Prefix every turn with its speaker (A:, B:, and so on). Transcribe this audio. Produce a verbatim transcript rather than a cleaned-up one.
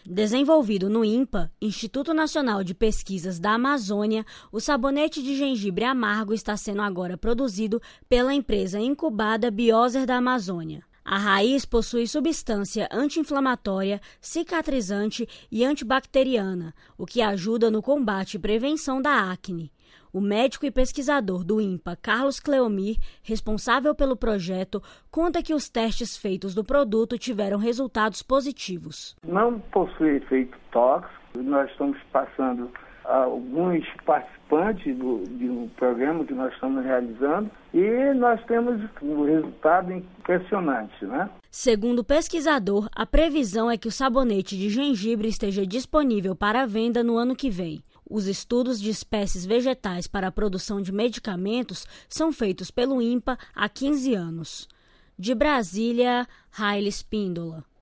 A: Desenvolvido no INPA, Instituto Nacional de Pesquisas da Amazônia, o sabonete de gengibre amargo está sendo agora produzido pela empresa incubada Bioser da Amazônia. A raiz possui substância anti-inflamatória, cicatrizante e antibacteriana, o que ajuda no combate e prevenção da acne. O médico e pesquisador do INPA, Carlos Cleomir, responsável pelo projeto, conta que os testes feitos do produto tiveram resultados positivos.
B: Não possui efeito tóxico. Nós estamos passando a alguns participantes do, de um programa que nós estamos realizando e nós temos um resultado impressionante, né?
A: Segundo o pesquisador, a previsão é que o sabonete de gengibre esteja disponível para venda no ano que vem. Os estudos de espécies vegetais para a produção de medicamentos são feitos pelo INPA há quinze anos. De Brasília, Raile Espíndola.